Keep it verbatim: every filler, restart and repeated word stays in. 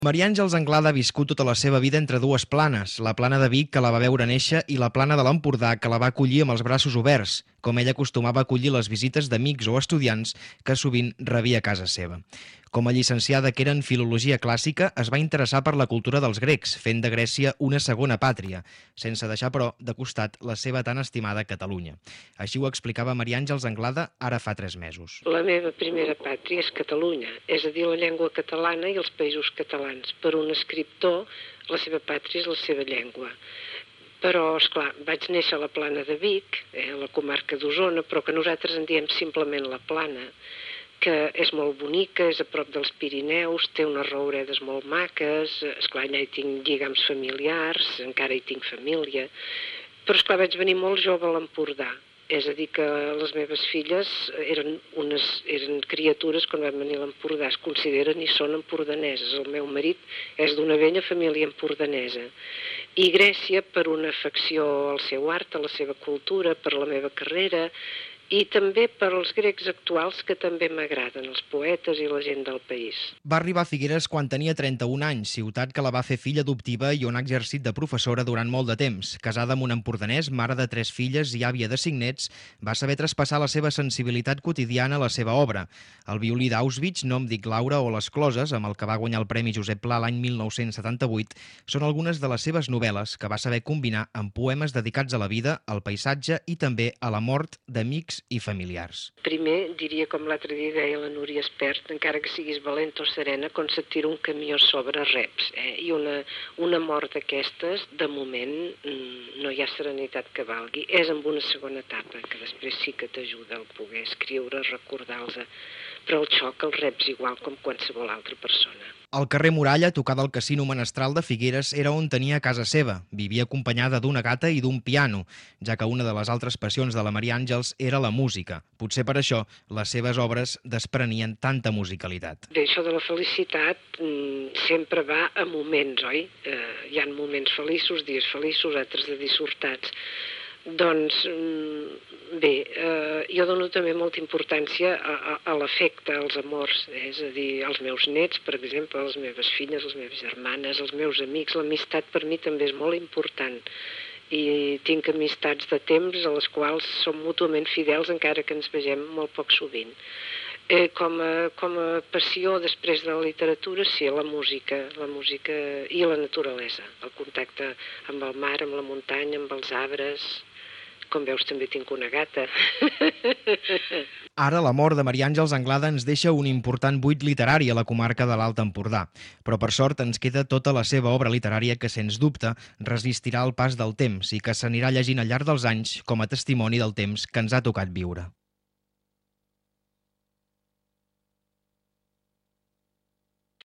Maria Àngels Anglada ha viscut tota la seva vida entre dues planes, la plana de Vic, que la va veure néixer, i la plana de l'Empordà, que la va acollir amb els braços oberts, com ella acostumava a acollir les visites d'amics o estudiants que sovint rebia a casa seva. Com a llicenciada que era en Filologia Clàssica, es va interessar per la cultura dels grecs, fent de Grècia una segona pàtria, sense deixar, però, de costat la seva tan estimada Catalunya. Així ho explicava Maria Àngels Anglada ara fa tres mesos. La meva primera pàtria és Catalunya, és a dir, la llengua catalana i els països catalans. Per un escriptor, la seva pàtria és la seva llengua. Però, esclar, vaig néixer a la Plana de Vic, eh, a la comarca d'Osona, però que nosaltres en diem simplement la Plana, que és molt bonica, és a prop dels Pirineus, té unes rouredes molt maques, esclar, allà hi tinc lligams familiars, encara hi tinc família, però, esclar, vaig venir molt jove a l'Empordà. És a dir, que les meves filles eren, unes, eren criatures quan van venir a l'Empordà, es consideren i són empordaneses. El meu marit és d'una vella família empordanesa. I Grècia per una afecció al seu art, a la seva cultura, per la meva carrera, i també per als grecs actuals, que també m'agraden, els poetes i la gent del país. Va arribar a Figueres quan tenia trenta-un anys, ciutat que la va fer filla adoptiva i on ha exercit de professora durant molt de temps. Casada amb un empordanès, mare de tres filles i àvia de cinc nets, va saber traspassar la seva sensibilitat quotidiana a la seva obra. El violí d'Auschwitz, No em dic Laura, o Les closes, amb el que va guanyar el Premi Josep Pla l'any mil nou-cents setanta-vuit, són algunes de les seves novel·les que va saber combinar amb poemes dedicats a la vida, al paisatge i també a la mort d'amics i familiars. Primer, diria, com l'altre dia deia la Núria Espert, encara que siguis valenta o serena, quan se't tira un camió sobre reps. Eh? I una, una mort d'aquestes, de moment, no hi ha serenitat que valgui. És amb una segona etapa, que després sí que t'ajuda a poder escriure, recordar-los, però el xoc el reps igual com qualsevol altra persona. Al carrer Muralla, tocada al Casino Menestral de Figueres, era on tenia casa seva. Vivia acompanyada d'una gata i d'un piano, ja que una de les altres passions de la Maria Àngels era la música. Potser per això les seves obres desprenien tanta musicalitat. Bé, això de la felicitat sempre va a moments, oi? Eh, hi ha moments feliços, dies feliços, altres de dissortats. Doncs, bé, eh, jo dono també molta importància a, a, a l'afecte, als amors, eh? És a dir, als meus nets, per exemple, les meves filles, les meves germanes, els meus amics. L'amistat per mi també és molt important i tinc amistats de temps a les quals som mútuament fidels encara que ens vegem molt poc sovint. Eh, com, a, com a passió després de la literatura, sí, la música, la música i la naturalesa, el contacte amb el mar, amb la muntanya, amb els arbres. Com veus, també tinc una gata. Ara la mort de Maria Àngels Anglada ens deixa un important buit literari a la comarca de l'Alt Empordà, però per sort ens queda tota la seva obra literària que, sens dubte, resistirà al pas del temps i que s'anirà llegint al llarg dels anys com a testimoni del temps que ens ha tocat viure.